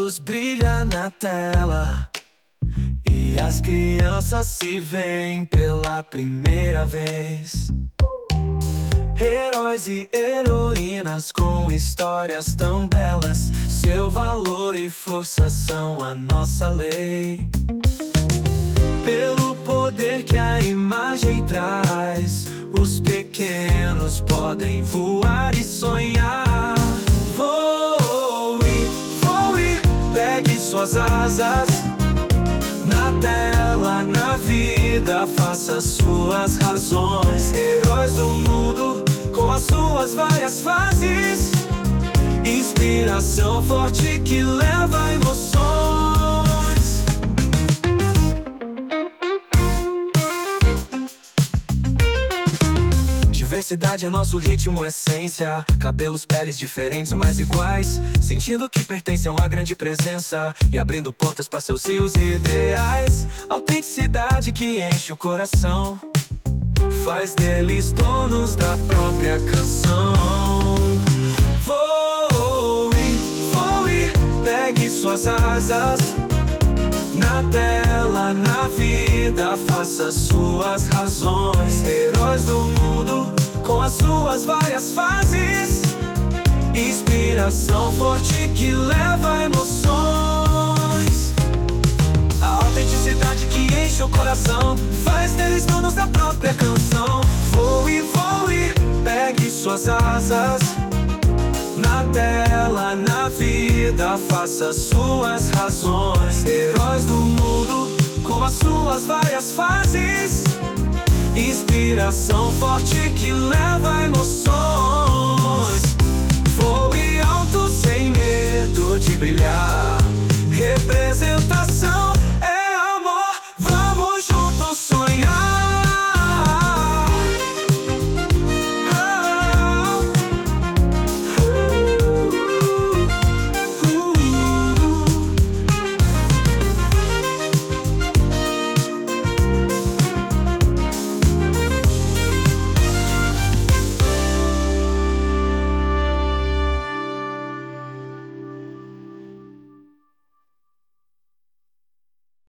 luz brilha na tela e as crianças se veem pela primeira vez. Heróis e heroínas com histórias tão belas, seu valor e força são a nossa lei. Pelo poder que a imagem traz, os pequenos podem voar e sonhar. Voe, voe, pegue suas asas. Na tela, na vida, faça suas razões. Heróis do mundo, com as suas várias fases. Inspiração forte que leva emoções. Diversidade é nosso ritmo, essência. Cabelos, peles diferentes, mas iguais. Sentindo que pertencem a uma grande presença e abrindo portas para seus rios e ideais. Autenticidade que enche o coração, faz deles donos da própria canção. Voe, voe, pegue suas asas. Na tela, na vida, faça suas razões. Heróis do mundo, com as suas várias fases. Inspiração forte que leva emoções. A autenticidade que enche o coração, faz deles donos da própria canção. Voe, voe, pegue suas asas. Na tela, na vida, faça suas razões. Heróis do mundo, com as suas várias fases. Inspiração forte que leva emoções. Voe alto sem medo de brilhar.